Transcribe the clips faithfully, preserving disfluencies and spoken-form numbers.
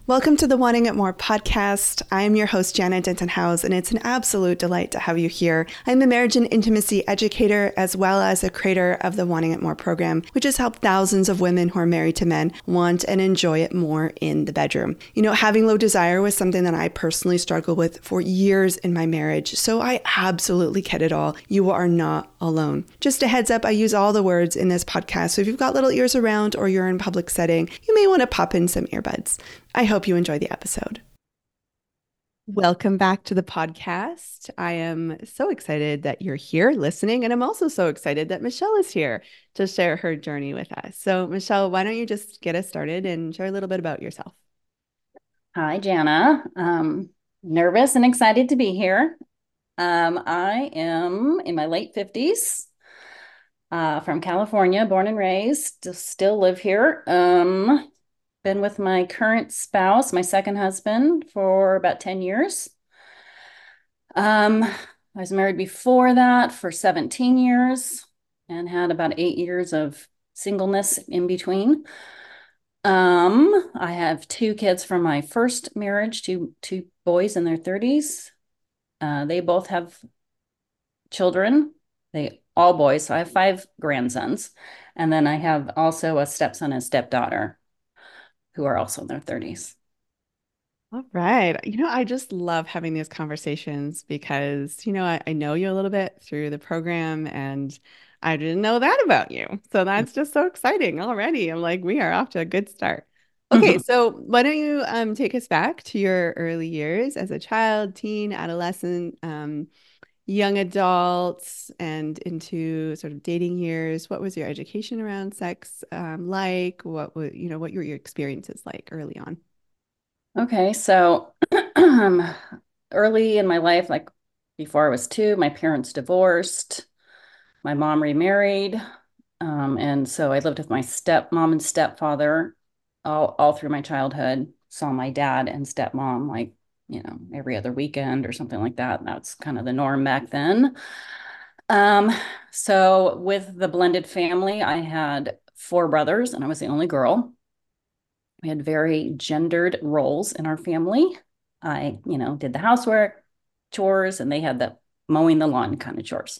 Welcome to the Wanting It More podcast. I'm your host, Jana Denton House, and it's an absolute delight to have you here. I'm a marriage and intimacy educator, as well as a creator of the Wanting It More program, which has helped thousands of women who are married to men want and enjoy it more in the bedroom. You know, having low desire was something that I personally struggled with for years in my marriage, so I absolutely get it all. You are not alone. Just a heads up, I use all the words in this podcast, so if you've got little ears around or you're in public setting, you may want to pop in some earbuds. I hope you enjoy the episode. Welcome back to the podcast. I am so excited that you're here listening, and I'm also so excited that Michelle is here to share her journey with us. So, Michelle, why don't you just get us started and share a little bit about yourself? Hi, Jana. Um, nervous and excited to be here. Um, I am in my late fifties, uh, from California, born and raised, still live here. Um, been with my current spouse, my second husband, for about ten years. Um, I was married before that for seventeen years and had about eight years of singleness in between. Um, I have two kids from my first marriage, two two boys in their thirties. Uh, they both have children. They all boys. So I have five grandsons. And then I have also a stepson and stepdaughter who are also in their thirties. All right. You know, I just love having these conversations because, you know, I, I know you a little bit through the program and I didn't know that about you. So that's just so exciting already. I'm like, we are off to a good start. Okay, so why don't you um, take us back to your early years as a child, teen, adolescent, um, young adults, and into sort of dating years? What was your education around sex um, like? What was, you know, what were your experiences like early on? Okay, so um, early in my life, like before I was two, my parents divorced. My mom remarried. Um, and so I lived with my stepmom and stepfather all, all through my childhood. Saw my dad and stepmom like, you know, every other weekend or something like that. That's kind of the norm back then. Um, so with the blended family, I had four brothers and I was the only girl. We had very gendered roles in our family. I, you know, did the housework, chores, and they had the mowing the lawn kind of chores.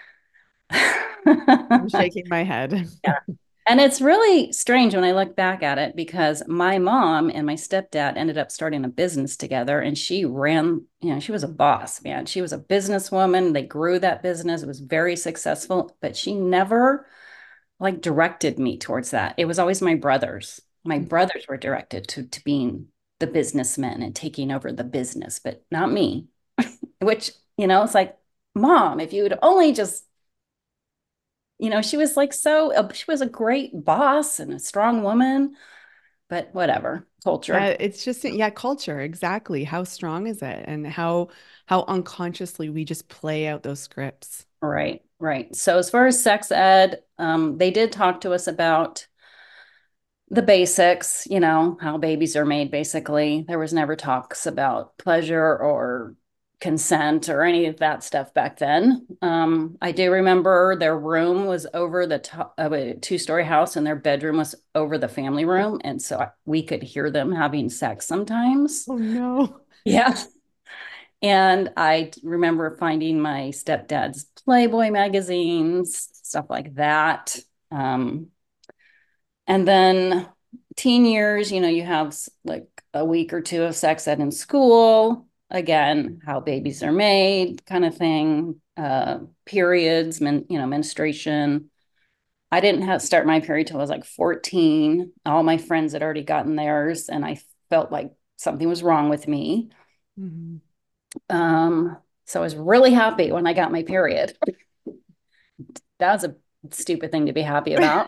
I'm shaking my head. Yeah. And it's really strange when I look back at it because my mom and my stepdad ended up starting a business together and she ran, you know, she was a boss, man. She was a businesswoman. They grew that business. It was very successful, but she never like directed me towards that. It was always my brothers. My brothers were directed to, to being the businessmen and taking over the business, but not me, which, you know, it's like, mom, if you would only just you know, she was like so, uh, she was a great boss and a strong woman, but whatever, culture. Yeah, it's just yeah, culture, exactly. How strong is it? And how how unconsciously we just play out those scripts. Right, right. So as far as sex ed, um, they did talk to us about the basics, you know, how babies are made, basically. There was never talks about pleasure or consent or any of that stuff back then. Um, I do remember their room was over the top of a two-story house and their bedroom was over the family room. And so I, we could hear them having sex sometimes. Oh no. Yeah. And I remember finding my stepdad's Playboy magazines, stuff like that. Um, and then teen years, you know, you have like a week or two of sex ed in school. Again, how babies are made, kind of thing. Uh, periods, men, you know, menstruation. I didn't have start my period till I was like fourteen. All my friends had already gotten theirs, and I felt like something was wrong with me. Mhm. Um, so I was really happy when I got my period. That was a stupid thing to be happy about.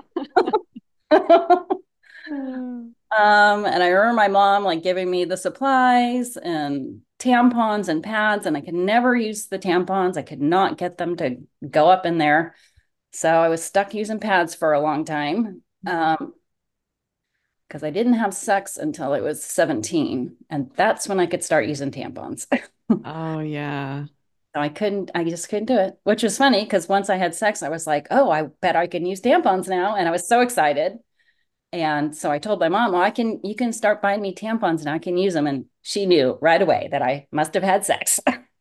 Uh, Um, and I remember my mom like giving me the supplies and tampons and pads, and I could never use the tampons. I could not get them to go up in there. So I was stuck using pads for a long time. Um, because I didn't have sex until I was seventeen. And that's when I could start using tampons. Oh yeah. So I couldn't, I just couldn't do it, which was funny because once I had sex, I was like, oh, I bet I can use tampons now. And I was so excited. And so I told my mom, well, I can, you can start buying me tampons and I can use them. And she knew right away that I must have had sex.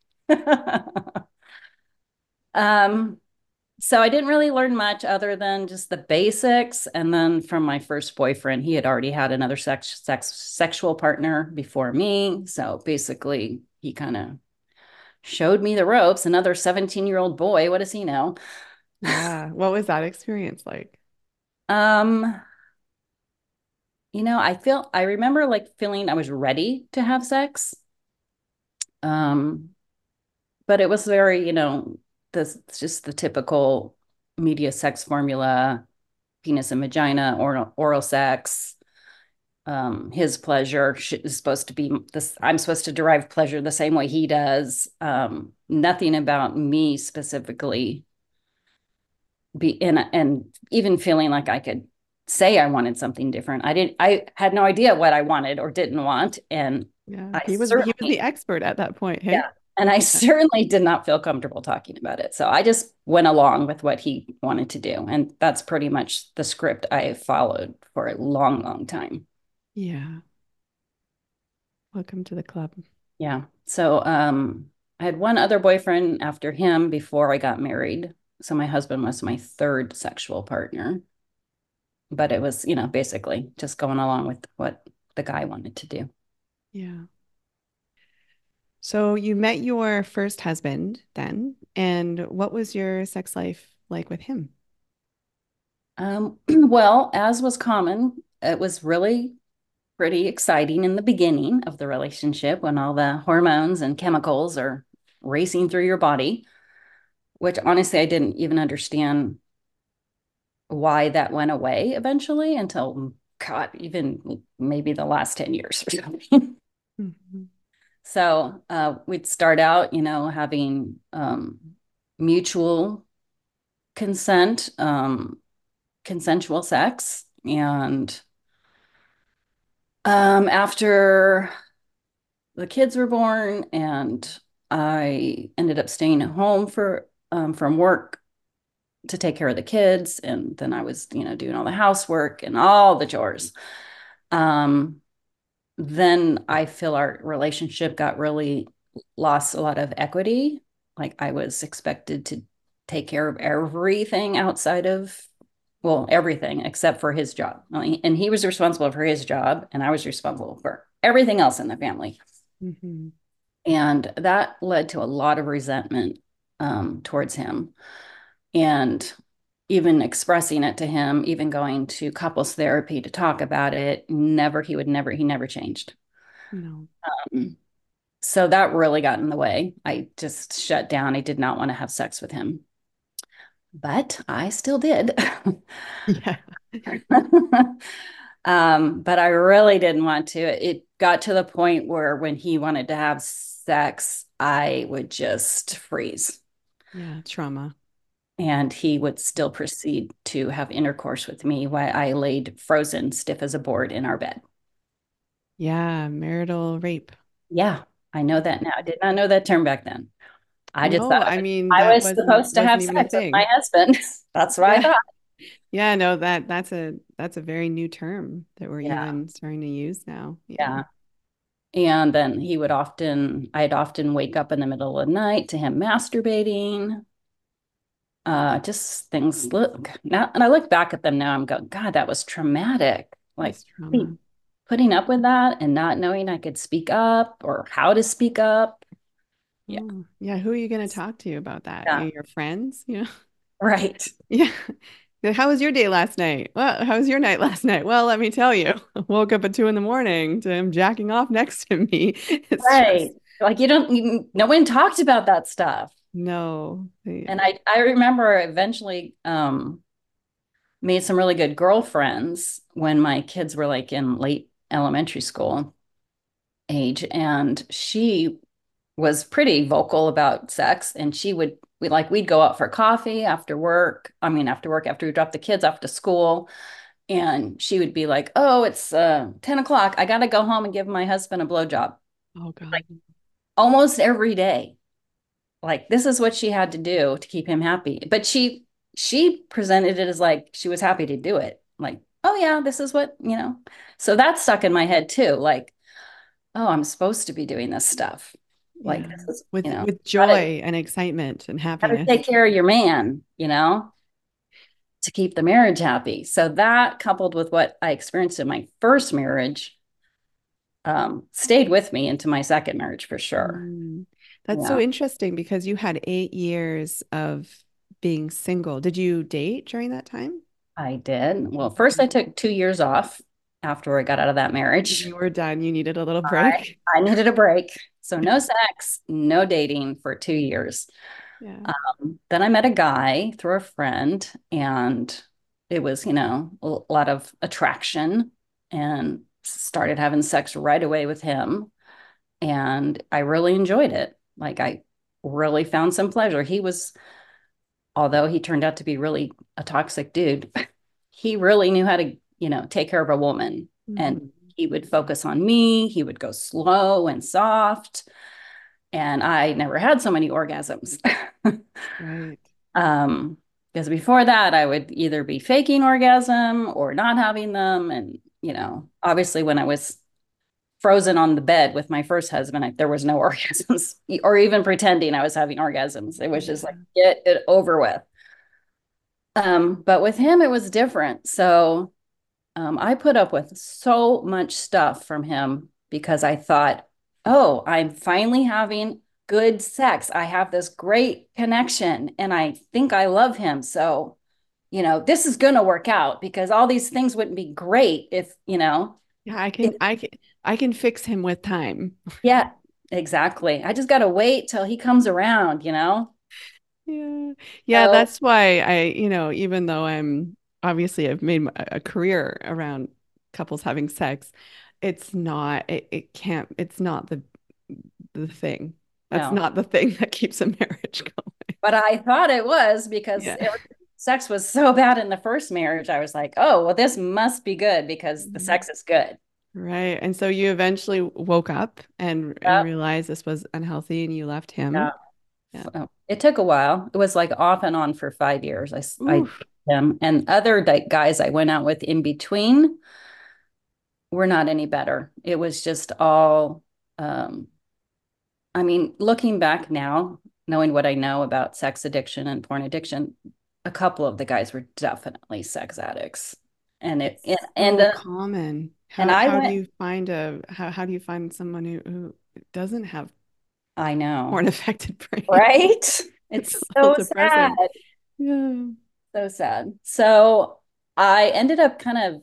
um, so I didn't really learn much other than just the basics. And then from my first boyfriend, he had already had another sex, sex sexual partner before me. So basically, he kind of showed me the ropes. Another seventeen year old boy. What does he know? Yeah. What was that experience like? Um, you know, I feel I remember like feeling I was ready to have sex. Um, but it was very, you know, this just the typical media sex formula, penis and vagina, oral oral sex. Um, his pleasure is supposed to be this. I'm supposed to derive pleasure the same way he does. Um, nothing about me specifically be in, and even feeling like I could say I wanted something different. I didn't. I had no idea what I wanted or didn't want, and Yeah. I He was he was the certainly, expert at that point, hey? yeah, and I Yeah. certainly did not feel comfortable talking about it. So I just went along with what he wanted to do, and that's pretty much the script I followed for a long, long time. Yeah. Welcome to the club. Yeah. So um, I had one other boyfriend after him before I got married. So my husband was my third sexual partner, but it was, you know, basically just going along with what the guy wanted to do. Yeah. So you met your first husband then, and what was your sex life like with him? Um, well, as was common, it was really pretty exciting in the beginning of the relationship when all the hormones and chemicals are racing through your body, which honestly, I didn't even understand why that went away eventually until, God, even maybe the last ten years or something. Mhm. So uh, we'd start out, you know, having um, mutual consent, um, consensual sex. And um, after the kids were born and I ended up staying at home for um, from work to take care of the kids. And then I was, you know, doing all the housework and all the chores. Um, then I feel our relationship got really lost a lot of equity. Like I was expected to take care of everything outside of, well, everything except for his job. And he was responsible for his job, and I was responsible for everything else in the family. Mhm. And that led to a lot of resentment um, towards him. And even expressing it to him, even going to couples therapy to talk about it, never, he would never, he never changed. No. Um, so that really got in the way. I just shut down. I did not want to have sex with him, but I still did. Yeah. um, but I really didn't want to. It got to the point where when he wanted to have sex, I would just freeze. Yeah. Trauma. And he would still proceed to have intercourse with me while I laid frozen, stiff as a board in our bed. Yeah. Marital rape. Yeah, I know that now. I did not know that term back then. I just No, thought I mean I that was wasn't supposed to wasn't have even a sex with my thing. husband. That's what I Yeah. thought. Yeah, no, that that's a that's a very new term that we're Yeah, even starting to use now. Yeah. yeah. And then he would often, I'd often wake up in the middle of the night to him masturbating. Uh, just things look now, and I look back at them now, I'm going, God, that was traumatic. Like That's trauma. putting up with that and not knowing I could speak up or how to speak up. Yeah. Oh, yeah. Who are you going to talk to about that? Yeah. You, your friends? You know? Right. Yeah. Like, how was your day last night? Well, how was your night last night? Well, let me tell you. I woke up at two in the morning to him jacking off next to me. It's Right. just Like you don't, you, no one talked about that stuff. no. Yeah. And I, I remember eventually um, made some really good girlfriends when my kids were like in late elementary school age. And she was pretty vocal about sex. And she would, we like, we'd go out for coffee after work. I mean, after work, after we dropped the kids off to school. And she would be like, oh, it's uh, ten o'clock. I got to go home and give my husband a blowjob. Oh God. Like almost every day. Like this is what she had to do to keep him happy. But she she presented it as like she was happy to do it. Like oh yeah, this is what, you know. So that stuck in my head too. Like, oh, I'm supposed to be doing this stuff. Like Yeah. this is, you With know, with gotta, joy and excitement and gotta happiness. take care of your man, you know, to keep the marriage happy. So that coupled with what I experienced in my first marriage, um, stayed with me into my second marriage for sure. Mm. That's so Yeah, interesting because you had eight years of being single. Did you date during that time? I did. Well, first I took two years off after I got out of that marriage. You were done. You needed a little I, break. I needed a break. So no sex, no dating for two years. Yeah. Um, then I met a guy through a friend, and it was, you know, a lot of attraction and started having sex right away with him. And I really enjoyed it. Like I really found some pleasure. He was, although he turned out to be really a toxic dude, he really knew how to, you know, take care of a woman. And Mhm. he would focus on me. He would go slow and soft. And I never had so many orgasms. Right. Um, because before that, I would either be faking orgasm or not having them. And, you know, obviously when I was frozen on the bed with my first husband, I, there was no orgasms or even pretending I was having orgasms. It was just like, Yeah. get it over with. Um, but with him, it was different. So um, I put up with so much stuff from him because I thought, oh, I'm finally having good sex. I have this great connection and I think I love him. So, you know, this is going to work out because all these things wouldn't be great if, you know, Yeah, I if, can I can I can fix him with time. yeah, exactly. I just got to wait till he comes around, you know? Yeah. Yeah, So, that's why I, you know, even though I'm obviously I've made a career around couples having sex, it's not it, it can't it's not the the thing. That's no, not the thing that keeps a marriage going. but I thought it was because Yeah. it, sex was so bad in the first marriage. I was like, oh, well, this must be good because the Mhm. sex is good. Right. And so you eventually woke up and and Yep. realized this was unhealthy and you left Yeah. him. Yeah. So it took a while. It was like off and on for five years. I, s- I, Oof. him and other di- guys I went out with in between were not any better. It was just all, um, I mean, looking back now, knowing what I know about sex addiction and porn addiction, a couple of the guys were definitely sex addicts. And it, It's and, and, so uh, common. and How I how do went, you find a how how do you find someone who, who doesn't have I know, porn affected brain? right? It's a It's little so sad. depressing. Yeah. So sad. So I ended up kind of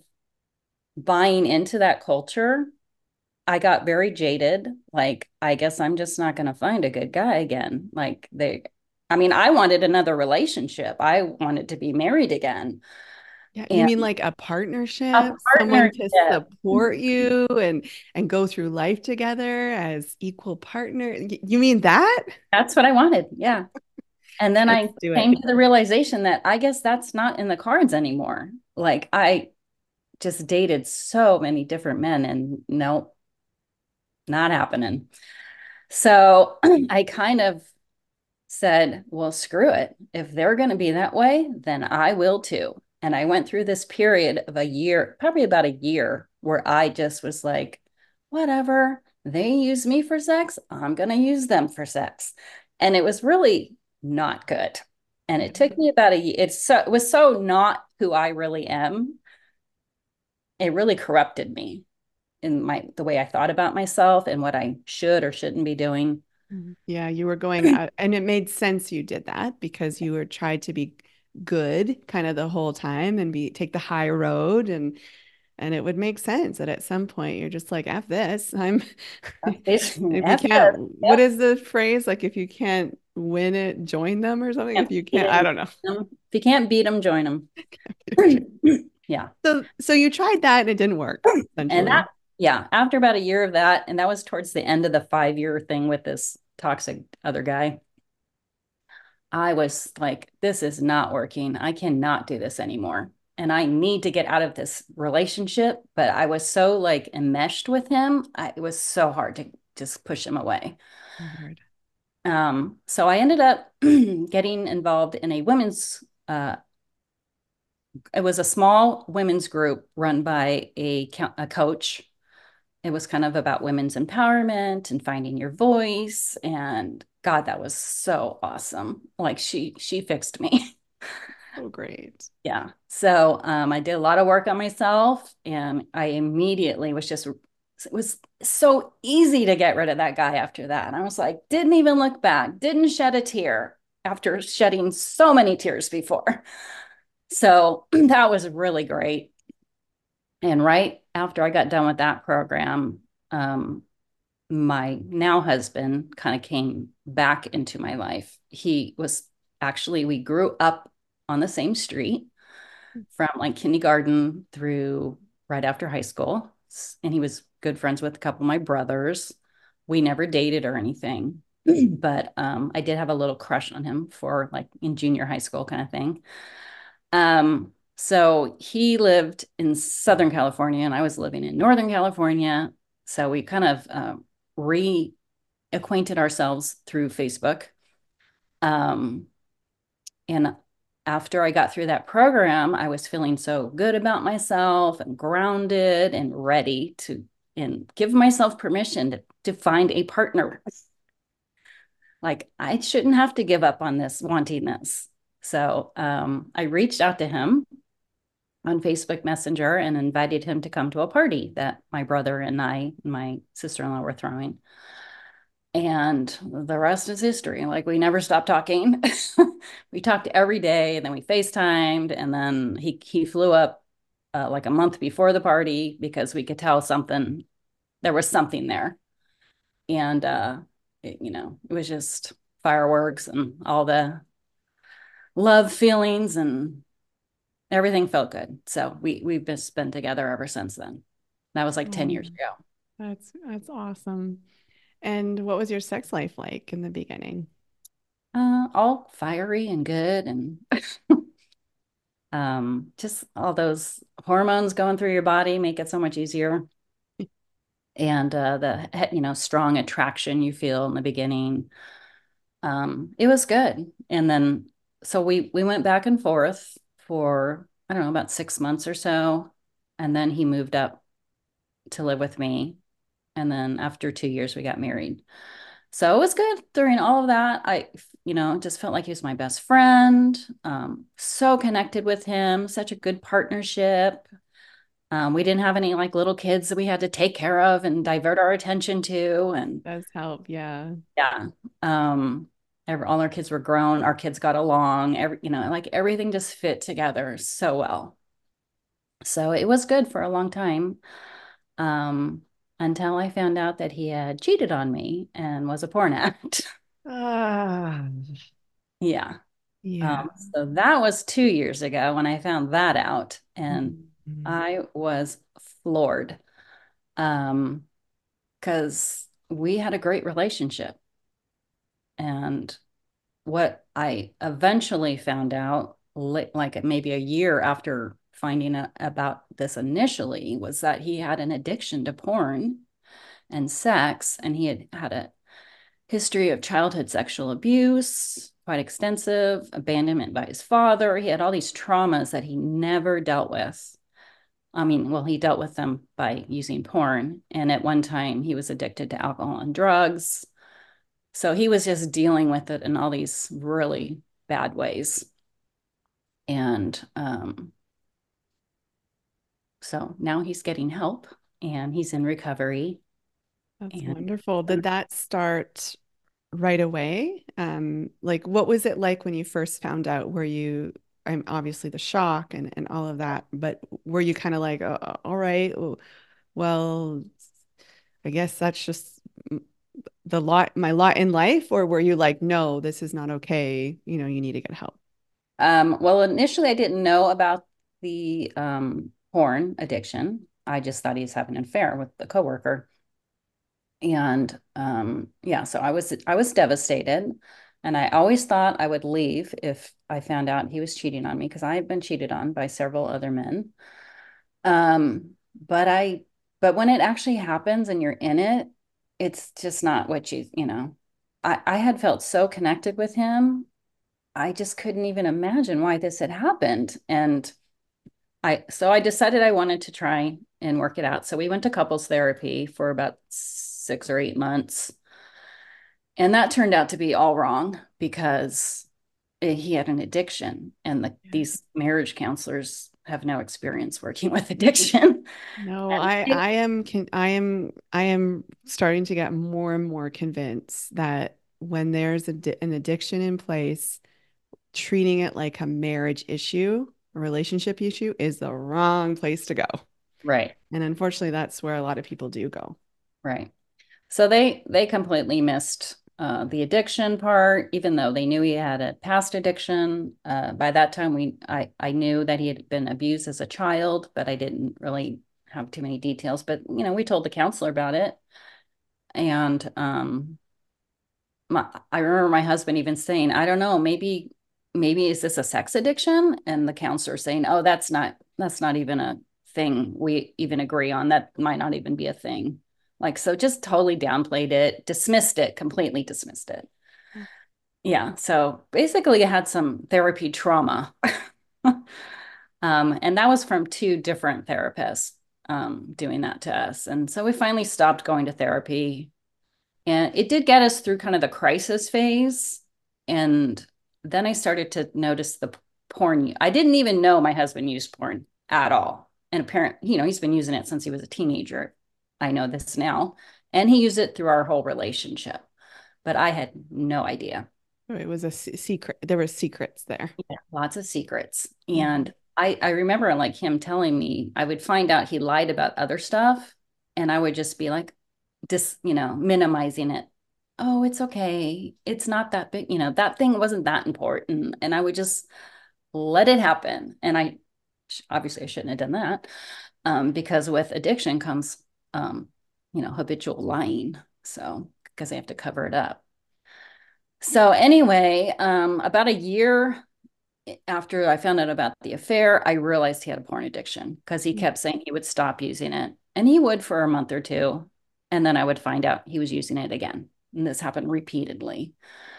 buying into that culture. I got very jaded. Like, I guess I'm just not going to find a good guy again. Like, they, I mean, I wanted another relationship. I wanted to be married again Yeah, you and mean like a a partnership, someone to partnership. support you and and go through life together as equal partner. Y- You mean that? That's what I wanted. Yeah. And then Let's I do it. came to the realization that I guess that's not in the cards anymore. Like, I just dated so many different men and no, not happening. So I kind of said, well, screw it. If they're going to be that way, then I will too. And I went through this period of a year, probably about a year, where I just was like, whatever, they use me for sex, I'm going to use them for sex. And it was really not good. And it took me about a year. It's so, it was so not who I really am. It really corrupted me in my the way I thought about myself and what I should or shouldn't be doing. Mhm. Yeah, you were going out, and it made sense you did that because you were tried to be good kind of the whole time and be take the high road and and it would make sense that at some point you're just like, F this. I'm Basically, if you F can't, this. what is the phrase? Like if you can't win it, join them or something. Can't If you beat can't, I him, don't know. join 'em. If you can't beat them, join them. Yeah. So so you tried that and it didn't work, And that, essentially. yeah, after about a year of that, and that was towards the end of the five year thing with this toxic other guy, I was like, this is not working. I cannot do this anymore. And I need to get out of this relationship. But I was so like enmeshed with him. I, it was so hard to just push him away. Lord. Um, so I ended up getting involved in a women's uh, it was a small women's group run by a, a coach. It was kind of about women's empowerment and finding your voice. And God, that was so awesome. Like she she fixed me. Oh, great. Yeah. So um, I did a lot of work on myself, and I immediately was just, it was so easy to get rid of that guy after that. And I was like, didn't even look back, didn't shed a tear after shedding so many tears before. So that was really great. And right after I got done with that program, um, my now husband kind of came back into my life. He was actually, we grew up on the same street from like kindergarten through right after high school. And he was good friends with a couple of my brothers. We never dated or anything, but um, I did have a little crush on him for like in junior high school kind of thing. Um, so he lived in Southern California and I was living in Northern California. So we kind of uh, reacquainted ourselves through Facebook. Um, and after I got through that program, I was feeling so good about myself and grounded and ready to and give myself permission to, to find a partner. Like I shouldn't have to give up on this, wanting this. So um, I reached out to him on Facebook Messenger and invited him to come to a party that my brother and I, and my sister-in-law were throwing. And the rest is history. Like we never stopped talking. We talked every day, and then we FaceTimed, and then he he flew up uh, like a month before the party because we could tell something there was something there. And uh, it, you know, it was just fireworks and all the love feelings, and everything felt good. So we we've just been together ever since then. That was like ten Oh, years ago. that's that's awesome. And what was your sex life like in the beginning? Uh, all fiery and good, and um, just all those hormones going through your body make it so much easier. And uh, the you know strong attraction you feel in the beginning, um, it was good. And then so we we went back and forth for I don't know about six months or so, and then he moved up to live with me. And then after two years, we got married. So it was good during all of that. I, you know, just felt like he was my best friend. Um, so connected with him, such a good partnership. Um, we didn't have any like little kids that we had to take care of and divert our attention to. And Does help, yeah. yeah, um, every, all our kids were grown. Our kids got along. Every, you know, like everything just fit together so well. So it was good for a long time. Um, until I found out that he had cheated on me and was a porn addict. Ah, Yeah. yeah. Um, so that was two years ago when I found that out, and Mhm. I was floored. Um, because we had a great relationship. And what I eventually found out, like maybe a year after finding out about this initially, was that he had an addiction to porn and sex, and he had had a history of childhood sexual abuse, quite extensive, abandonment by his father. He had all these traumas that he never dealt with. I mean, well, he dealt with them by using porn. And at one time, he was addicted to alcohol and drugs. So he was just dealing with it in all these really bad ways. And um, so now he's getting help and he's in recovery. That's And wonderful. Did that start right away? Um, like what was it like when you first found out? Were you, I'm obviously the shock and, and all of that, but were you kind of like, oh, all right, oh, well, I guess that's just the lot, my lot in life, or were you like, no, this is not okay, you know, you need to get help? Um, well, initially, I didn't know about the um, porn addiction. I just thought he was having an affair with a coworker. And um, yeah, so I was I was devastated, and I always thought I would leave if I found out he was cheating on me because I had been cheated on by several other men. Um, but I but when it actually happens and you're in it, it's just not what you you know. I I had felt so connected with him. I just couldn't even imagine why this had happened. And I so I decided I wanted to try and work it out. So we went to couples therapy for about six or eight months. And that turned out to be all wrong because he had an addiction, and the, Yeah. these marriage counselors have no experience working with addiction. No, And I they, I am con I am I am starting to get more and more convinced that when there's a, di- an addiction in place, treating it like a marriage issue, a relationship issue is the wrong place to go. right, And unfortunately, that's where a lot of people do go. right. So they they completely missed uh, the addiction part, even though they knew he had a past addiction. Uh, by that time, we I I knew that he had been abused as a child, but I didn't really have too many details. But you know, we told the counselor about it, and um, my, I remember my husband even saying, I don't know, maybe, maybe is this a sex addiction? And the counselor saying, oh, that's not, that's not even a thing we even agree on. That might not even be a thing. Like, so just totally downplayed it, dismissed it, completely dismissed it. Yeah. So basically I had some therapy trauma. um, and that was from two different therapists um, doing that to us. And so we finally stopped going to therapy, and it did get us through kind of the crisis phase. And then I started to notice the porn. I didn't even know my husband used porn at all. And apparently, you know, he's been using it since he was a teenager. I know this now. And he used it through our whole relationship. But I had no idea. Oh, it was a se- secret. There were secrets there. Yeah, lots of secrets. And Mhm. I, I remember like him telling me, I would find out he lied about other stuff. And I would just be like, just, you know, minimizing it. Oh, it's okay. It's not that big, you know, that thing wasn't that important. And I would just let it happen. And I obviously I shouldn't have done that. Um, because with addiction comes um, you know, habitual lying. So because they have to cover it up. So anyway, um, about a year after I found out about the affair, I realized he had a porn addiction because he kept saying he would stop using it. And he would for a month or two. And then I would find out he was using it again. And this happened repeatedly.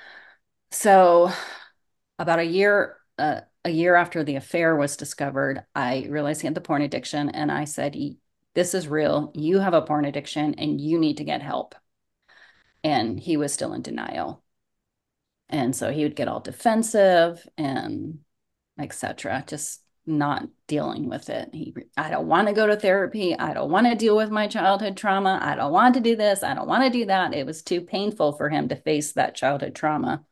So about a year, uh, a year after the affair was discovered, I realized he had the porn addiction. And I said, this is real. You have a porn addiction and you need to get help. And he was still in denial. And so he would get all defensive and et cetera, just not dealing with it. He, I don't want to go to therapy. I don't want to deal with my childhood trauma. I don't want to do this. I don't want to do that. It was too painful for him to face that childhood trauma.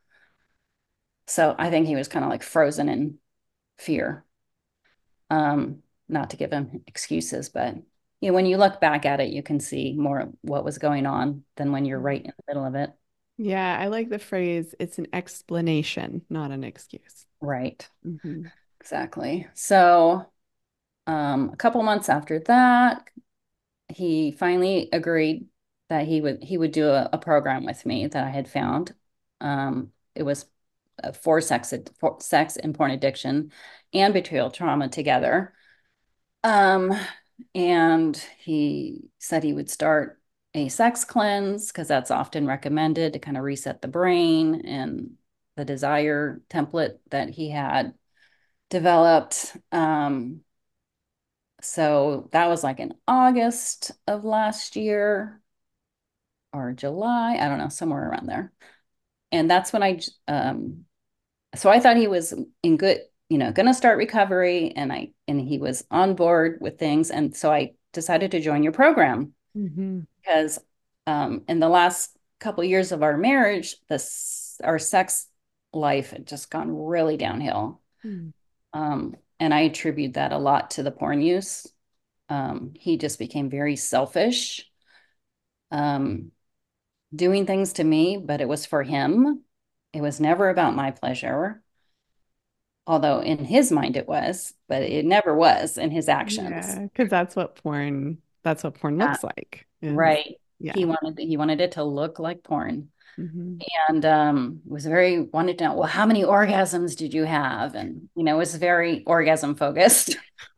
So I think he was kind of like frozen in fear. Um, not to give him excuses, but you know, when you look back at it, you can see more what was going on than when you're right in the middle of it. Yeah, I like the phrase, it's an explanation, not an excuse. Right. Hmm. Exactly. So um, a couple months after that, he finally agreed that he would he would do a, a program with me that I had found. Um, it was uh, for sex for sex and porn addiction and betrayal trauma together. Um, and he said he would start a sex cleanse because that's often recommended to kind of reset the brain and the desire template that he had developed. Um, so that was like in August of last year or July, I don't know, somewhere around there. And that's when I, um, so I thought he was in good, you know, going to start recovery, and I, and he was on board with things. And so I decided to join your program Hmm. because, um, in the last couple of years of our marriage, this, our sex life had just gone really downhill. Um, and I attribute that a lot to the porn use. Um, he just became very selfish, um, doing things to me, but it was for him. It was never about my pleasure, although in his mind it was, but it never was in his actions. Yeah, because that's what porn, that's what porn Uh, looks like is, right. He yeah. wanted he wanted it to look like porn. Hmm. And um was very wanted to know, well, how many orgasms did you have? And you know, it was very orgasm focused.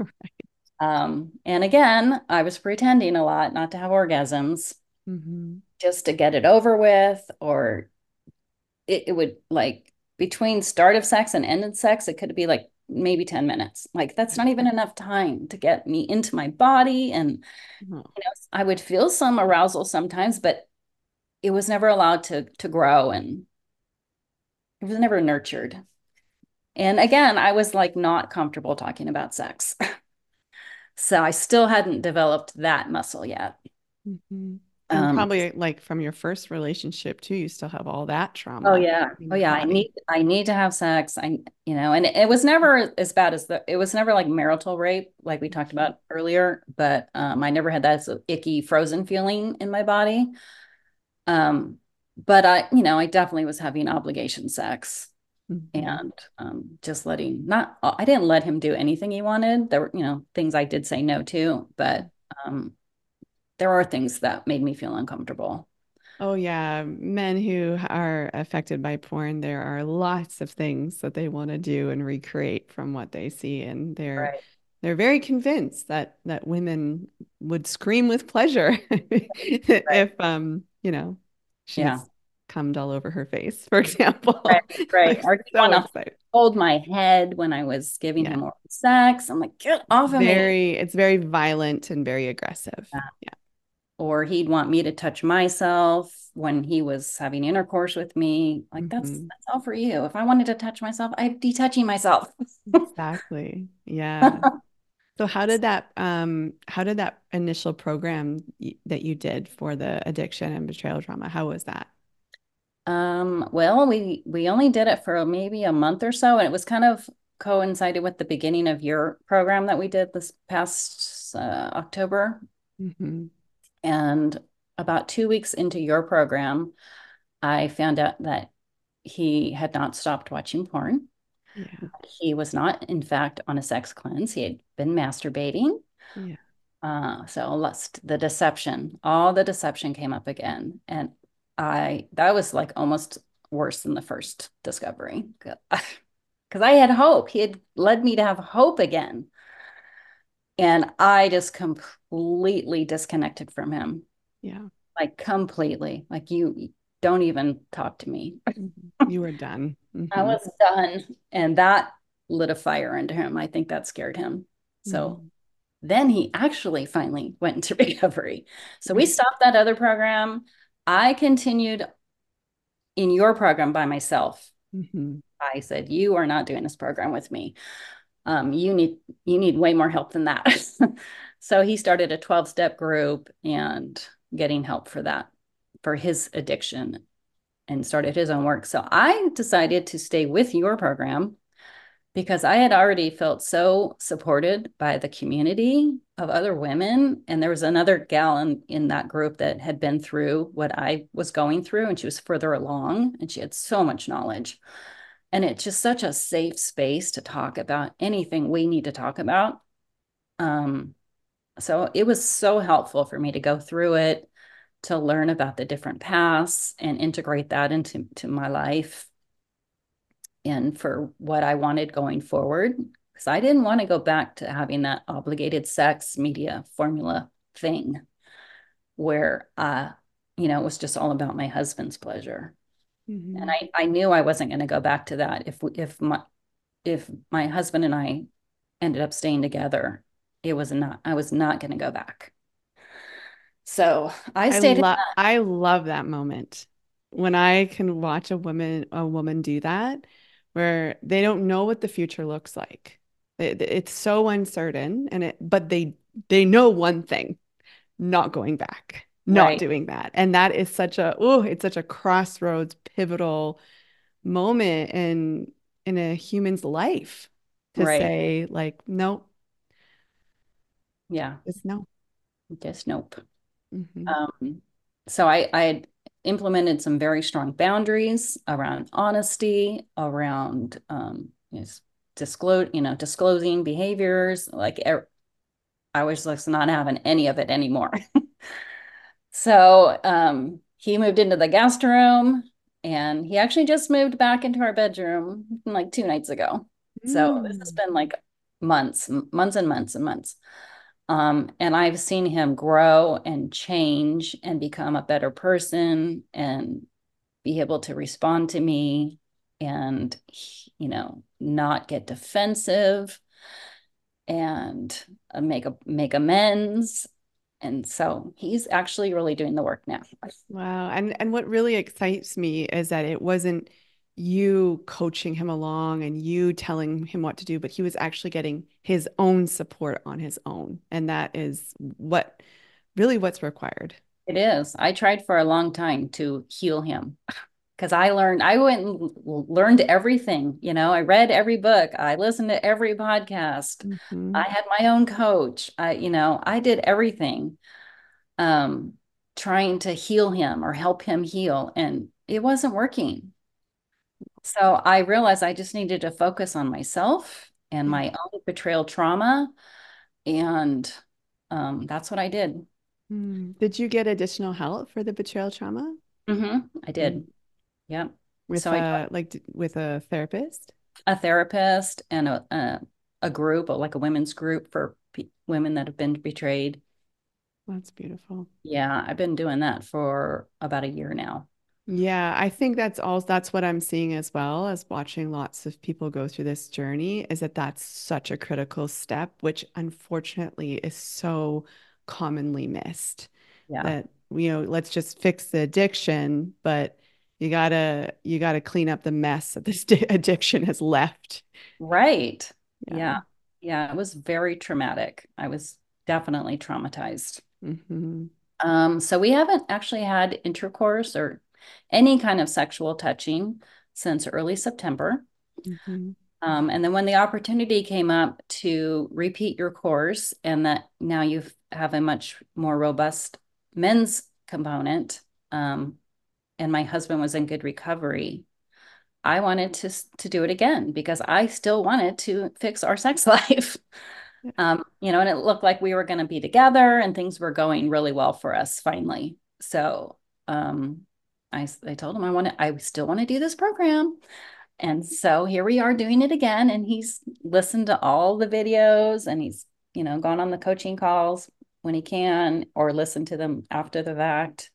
Um, and again, I was pretending a lot not to have orgasms Hmm. just to get it over with, or it, it would like between start of sex and end of sex, it could be like maybe ten minutes. Like that's not even enough time to get me into my body. And, Oh. you know, I would feel some arousal sometimes, but it was never allowed to, to grow, and it was never nurtured. And again, I was like not comfortable talking about sex. So I still hadn't developed that muscle yet. Mhm. And Um, probably like from your first relationship too, you still have all that oh trauma yeah. in Oh your yeah. I body. need I need to have sex. I, you know, and it, it was never as bad as the it was never like marital rape, like we talked Mhm. about earlier, but um I never had that so icky frozen feeling in my body. Um, but I, you know, I definitely was having obligation sex, Mhm. and um just letting not I didn't let him do anything he wanted. There were, you know, things I did say no to, but um there are things that made me feel uncomfortable. Oh yeah, men who are affected by porn, there are lots of things that they want to do and recreate from what they see, and they're Right. they're very convinced that that women would scream with pleasure Right. if um, you know, Yeah. she's cummed all over her face, for Right. example. Right. Like Or he'd so want to excited. hold my head when I was giving Yeah. him oral sex. I'm like, get off of me. Very, it's very violent and very aggressive. Yeah. Yeah. Or he'd want me to touch myself when he was having intercourse with me. Like that's Hmm. that's all for you. If I wanted to touch myself, I'd be touching myself. Exactly. Yeah. So how did that um how did that initial program y that you did for the addiction and betrayal trauma, how was that? Um, well, we we only did it for maybe a month or so, and it was kind of coincided with the beginning of your program that we did this past uh, October. Hmm. And about two weeks into your program, I found out that he had not stopped watching porn. Yeah. He was not, in fact, on a sex cleanse. He had been masturbating. Yeah. Uh, so lust, the deception, all the deception came up again. And I, that was like almost worse than the first discovery because I had hope. He had led me to have hope again. And I just completely disconnected from him, Yeah. like completely. Like you don't even talk to me. Mhm. You were done. I Hmm. was done. And that lit a fire into him. I think that scared him. So Hmm. then he actually finally went into recovery. So we Right. stopped that other program. I continued in your program by myself. Hmm. I said, "You are not doing this program with me. Um, you need you need way more help than that." So he started a twelve step group and getting help for that, for his addiction, and started his own work. So I decided to stay with your program because I had already felt so supported by the community of other women. And there was another gal in, in that group that had been through what I was going through, and she was further along and she had so much knowledge. And it's just such a safe space to talk about anything we need to talk about. Um, so it was so helpful for me to go through it, to learn about the different paths and integrate that into to my life and for what I wanted going forward. Because I didn't want to go back to having that obligated sex media formula thing where, uh, you know, it was just all about my husband's pleasure. And Hmm. I, I knew I wasn't going to go back to that. If, if my, if my husband and I ended up staying together, it was not, I was not going to go back. So I I stayed in love that. I love that moment when I can watch a woman a woman do that where they don't know what the future looks like. It, it's so uncertain and it but they they know one thing, not going back, not Right, doing that. And that is such a oh, it's such a crossroads pivotal moment in in a human's life to right. say like no, Yeah, it's no. just nope. Hmm. Um, so I, I had implemented some very strong boundaries around honesty, around um, you know, disclose, you know, disclosing behaviors. Like er, I was just not having any of it anymore. So um, he moved into the guest room, and he actually just moved back into our bedroom like two nights ago. So this has Mm. been like months, months and months and months. Um, and I've seen him grow and change and become a better person and be able to respond to me and, you know, not get defensive and uh, make a make amends. And so he's actually really doing the work now. Wow. And and what really excites me is that it wasn't you coaching him along and you telling him what to do, but he was actually getting his own support on his own. And that is what really what's required. It is. I tried for a long time to heal him because I learned, I went and learned everything. You know, I read every book, I listened to every podcast, I Mhm. had my own coach. I, you know, I did everything, um, trying to heal him or help him heal, and it wasn't working. So I realized I just needed to focus on myself and Yeah. my own betrayal trauma. And um, that's what I did. Mm. Did you get additional help for the betrayal trauma? Hmm. I Mm. did. Yep. So With I a like d- with a therapist? a therapist and a a, a group, like a women's group for pe women that have been betrayed. That's beautiful. Yeah, I've been doing that for about a year now. Yeah, I think that's all that's what I'm seeing as well as watching lots of people go through this journey is that that's such a critical step, which unfortunately is so commonly missed. Yeah, That, you know, let's just fix the addiction, but you gotta you gotta clean up the mess that this addiction has left. right. Yeah. Yeah, yeah. It was very traumatic. I was definitely traumatized. Hmm. Um, so we haven't actually had intercourse or any kind of sexual touching since early September. Hmm. Um, and then when the opportunity came up to repeat your course and that now you have a much more robust men's component, um, and my husband was in good recovery, I wanted to to do it again because I still wanted to fix our sex life. Yeah. Um, you know, and it looked like we were going to be together and things were going really well for us finally. So um, I, I told him I want to, I still want to do this program. And so here we are doing it again. And he's listened to all the videos and he's, you know, gone on the coaching calls when he can or listen to them after the fact.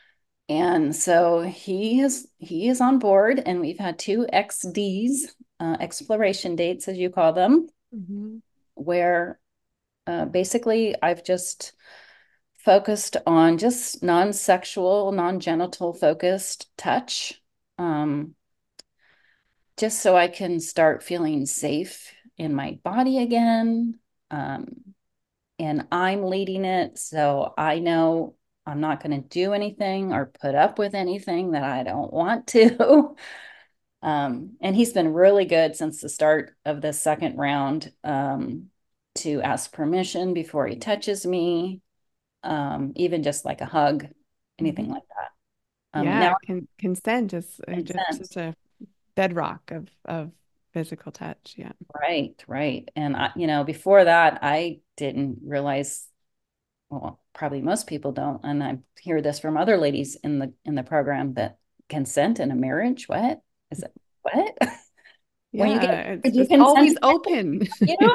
And so he is he is on board and we've had two X Ds, uh, exploration dates, as you call them, Hmm. where uh, basically I've just focused on just non-sexual, non-genital focused touch. Um, just so I can start feeling safe in my body again. Um, and I'm leading it. So I know I'm not going to do anything or put up with anything that I don't want to. um, and he's been really good since the start of the second round, um, to ask permission before he touches me, um, even just like a hug, anything Hmm. like that. Um, now, Yeah, con consent is uh, just consent. such a bedrock of of physical touch. Yeah. Right, right. And I, you know, before that, I didn't realize, well, probably most people don't, and I hear this from other ladies in the in the program that consent in a marriage, what is it? What? When you get Yeah, it's you just consent, always open. you know?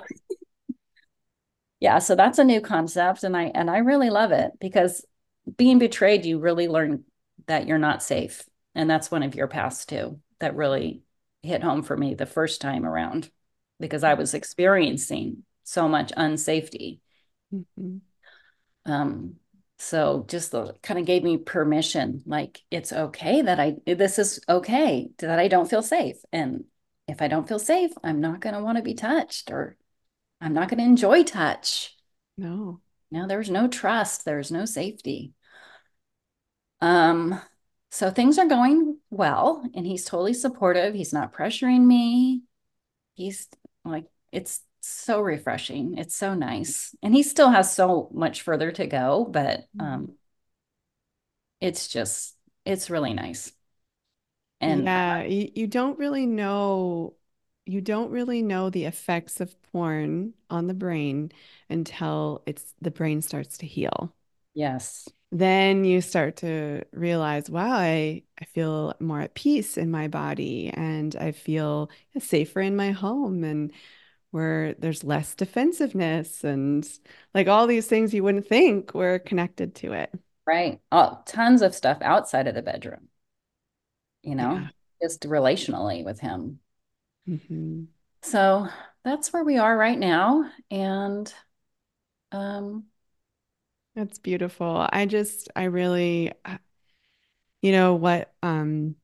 Yeah, so that's a new concept and I and I really love it because being betrayed, you really learn that you're not safe. And that's one of your paths too, that really hit home for me the first time around because I was experiencing so much unsafety. Mhm. Um, so just the kind of gave me permission, like it's okay that I this is okay that I don't feel safe. And if I don't feel safe, I'm not going to want to be touched or I'm not going to enjoy touch. No. No, there's no trust, there's no safety. Um, so things are going well, and he's totally supportive. He's not pressuring me. He's like, it's so refreshing. It's so nice. And he still has so much further to go, but Mhm. um, it's just, it's really nice. And Yeah, you, you don't really know you don't really know the effects of porn on the brain until it's the brain starts to heal. yes, Then you start to realize, wow, I, I feel more at peace in my body and I feel safer in my home and where there's less defensiveness and like all these things you wouldn't think were connected to it. right. Oh, tons of stuff outside of the bedroom, you know, Yeah. just relationally with him. Hmm. So that's where we are right now. And um, That's beautiful. I just, I really, uh, you know what, um,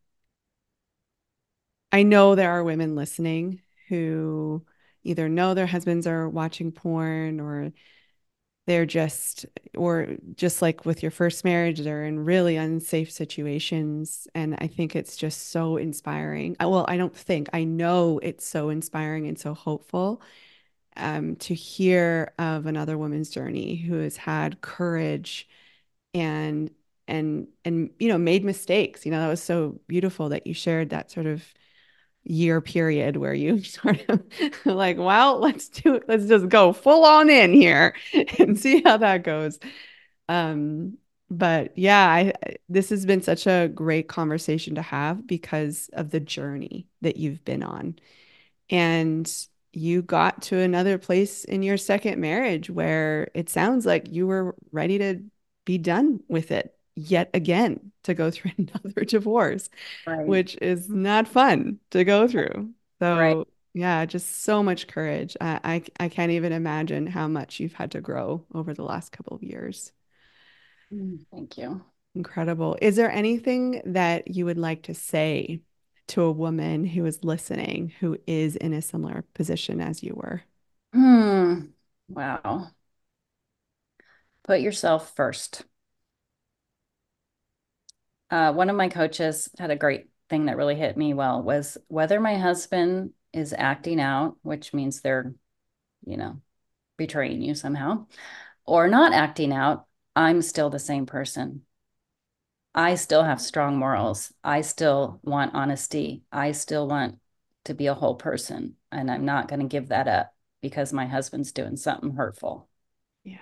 I know there are women listening who either know their husbands are watching porn or they're just, or just like with your first marriage, they're in really unsafe situations. And I think it's just so inspiring. I- Well, I don't think, I know it's so inspiring and so hopeful um, to hear of another woman's journey who has had courage and and and you know made mistakes. You know, that was so beautiful that you shared that sort of year period where you sort of like, well, let's do it. Let's just go full on in here and see how that goes. Um, but yeah, I this has been such a great conversation to have because of the journey that you've been on. And you got to another place in your second marriage where it sounds like you were ready to be done with it yet again, to go through another divorce, right, which is not fun to go through. right. So, yeah, just so much courage. I, I, I can't even imagine how much you've had to grow over the last couple of years. Mm, thank you. Incredible. Is there anything that you would like to say to a woman who is listening, who is in a similar position as you were? Hmm. Wow. Put yourself first. Uh, one of my coaches had a great thing that really hit me well was whether my husband is acting out, which means they're, you know, betraying you somehow, or not acting out, I'm still the same person. I still have strong morals. I still want honesty. I still want to be a whole person. And I'm not going to give that up because my husband's doing something hurtful. Yeah.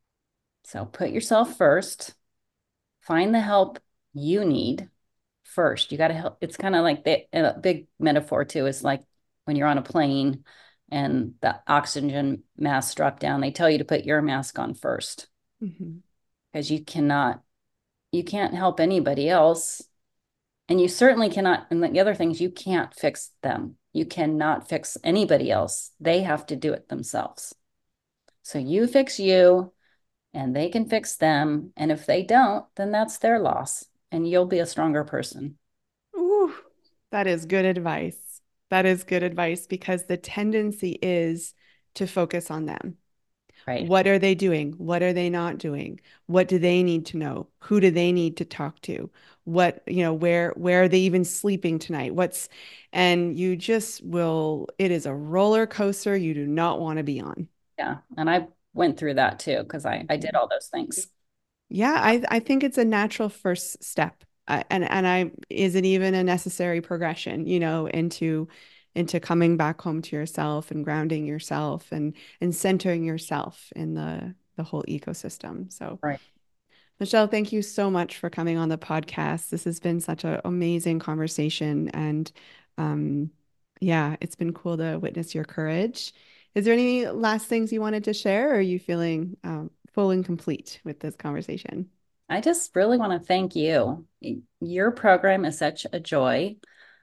So put yourself first, find the help you need first. You got to help. It's kind of like the a big metaphor too is like when you're on a plane and the oxygen masks drop down, they tell you to put your mask on first Hmm. because you cannot, you can't help anybody else. And you certainly cannot, and the other things, you can't fix them. You cannot fix anybody else. They have to do it themselves. So you fix you and they can fix them. And if they don't, then that's their loss and you'll be a stronger person. Ooh, that is good advice. That is good advice because the tendency is to focus on them. Right. What are they doing? What are they not doing? What do they need to know? Who do they need to talk to? What, you know, where where are they even sleeping tonight? What's and you just will, it is a roller coaster you do not want to be on. Yeah. And I went through that too because I, I did Mhm. all those things. Yeah, I I think it's a natural first step. Uh, and and I is it even a necessary progression, you know, into into coming back home to yourself and grounding yourself and and centering yourself in the the whole ecosystem. So Right. Michelle, thank you so much for coming on the podcast. This has been such an amazing conversation. And um, yeah, it's been cool to witness your courage. Is there any last things you wanted to share, or are you feeling um, full and complete with this conversation? I just really want to thank you. Your program is such a joy.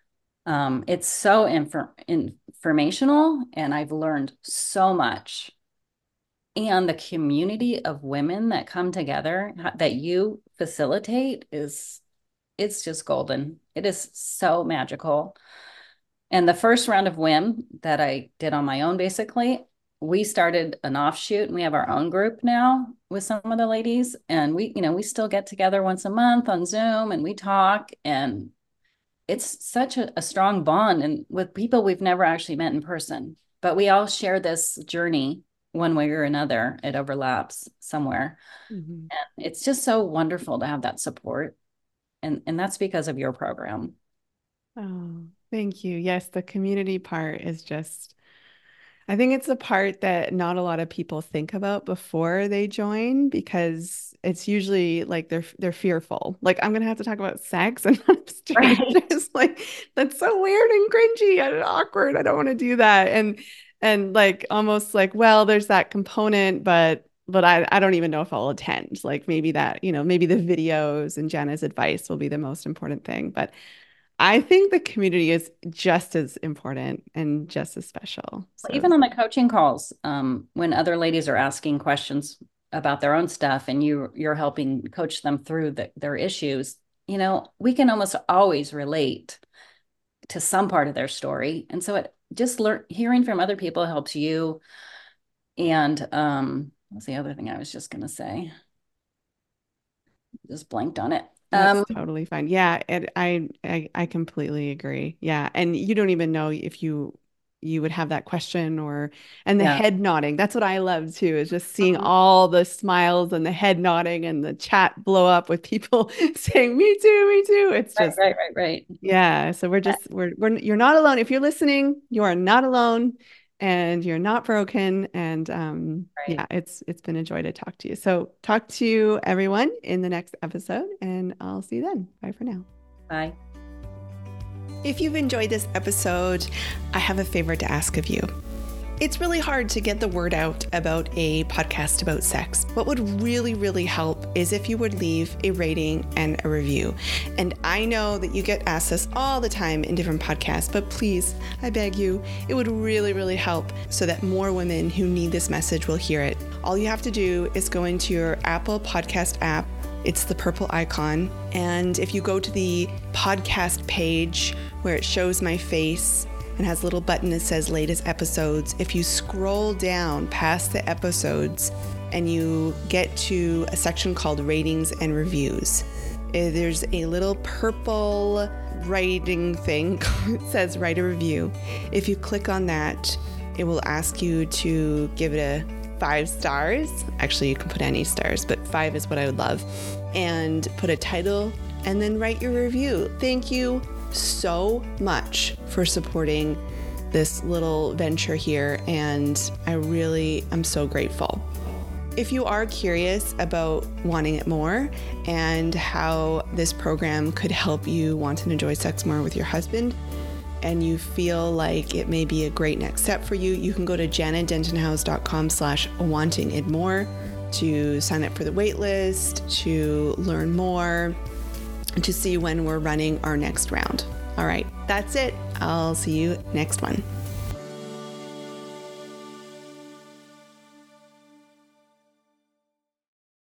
Um, it's so infor informational, and I've learned so much. And the community of women that come together that you facilitate is it's just golden. It is so magical. And the first round of W I M that I did on my own, basically, we started an offshoot and we have our own group now with some of the ladies. And we, you know, we still get together once a month on Zoom and we talk. And it's such a, a strong bond and with people we've never actually met in person. But we all share this journey one way or another. It overlaps somewhere. Mhm. And it's just so wonderful to have that support. And, and that's because of your program. Oh, thank you. Yes, the community part is just, I think it's the part that not a lot of people think about before they join because it's usually like they're they're fearful. Like I'm gonna have to talk about sex and Right. strangers. Like that's so weird and cringy and awkward. I don't want to do that. And and like almost like, well, there's that component, but but I, I don't even know if I'll attend. Like maybe that, you know, maybe the videos and Jana's advice will be the most important thing. But I think the community is just as important and just as special. So. Even on the coaching calls, um, when other ladies are asking questions about their own stuff and you, you're helping coach them through the, their issues, you know, we can almost always relate to some part of their story. And so it just learn hearing from other people helps you. And um, what's the other thing I was just going to say? Just blanked on it. That's Um, totally fine. Yeah, it, I, I I completely agree. Yeah, and you don't even know if you you would have that question or and the yeah. head nodding. That's what I love too, is just seeing Mhm. all the smiles and the head nodding and the chat blow up with people saying me too, me too. It's Right, just right, right, right. yeah. So we're just we're we're you're not alone. If you're listening, you are not alone. And you're not broken. And um, Right. yeah, it's it's been a joy to talk to you. So talk to everyone in the next episode, and I'll see you then. Bye for now. Bye. If you've enjoyed this episode, I have a favor to ask of you. It's really hard to get the word out about a podcast about sex. What would really, really help is if you would leave a rating and a review. And I know that you get asked this all the time in different podcasts, but please, I beg you, it would really, really help so that more women who need this message will hear it. All you have to do is go into your Apple Podcast app. It's the purple icon. And if you go to the podcast page where it shows my face, and has a little button that says latest episodes. If you scroll down past the episodes and you get to a section called ratings and reviews, there's a little purple writing thing that says write a review. If you click on that, it will ask you to give it a five stars. Actually, you can put any stars, but five is what I would love. And put a title and then write your review. Thank you so much for supporting this little venture here, and I really am so grateful. If you are curious about wanting it more and how this program could help you want and enjoy sex more with your husband, and you feel like it may be a great next step for you, you can go to janadentonhouse.com slash wanting it more to sign up for the wait list, to learn more, to see when we're running our next round. All right, that's it. I'll see you next one.